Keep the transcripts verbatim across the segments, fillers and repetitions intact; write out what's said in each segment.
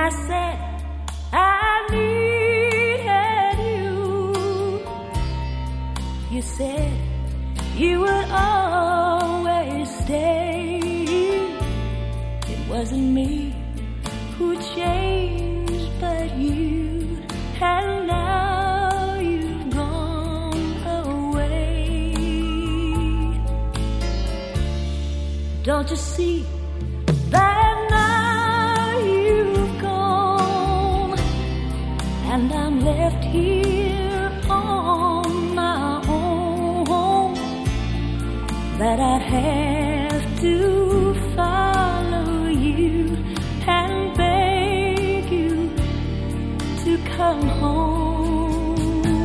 I said I needed you, you said you would always stay. It wasn't me who changed, but you, and now you've gone away. Don't you see that now you've gone, and I'm left here on my own, that I have to follow you and beg you to come home.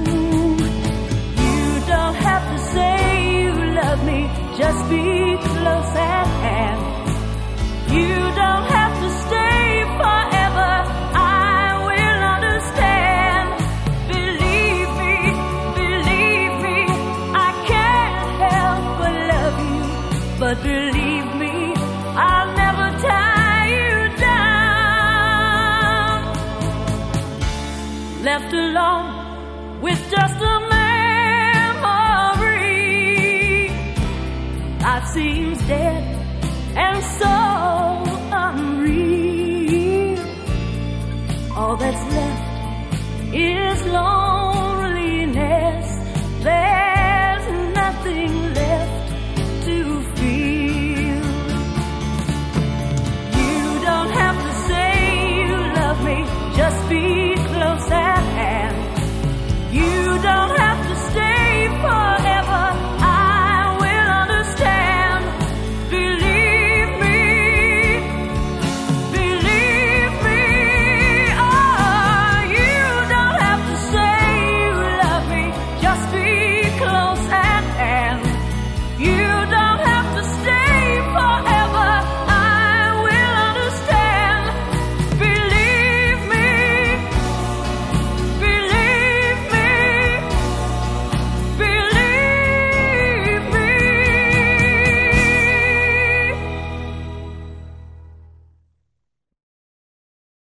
You don't have to say you love me, just be close at hand. You don't have to stay forever, I will understand. Believe me, believe me, I can't help but love you. But believe me, I'll never tie you down. Left alone with just a memory, life seems dead and so unreal. All that's left is lonely.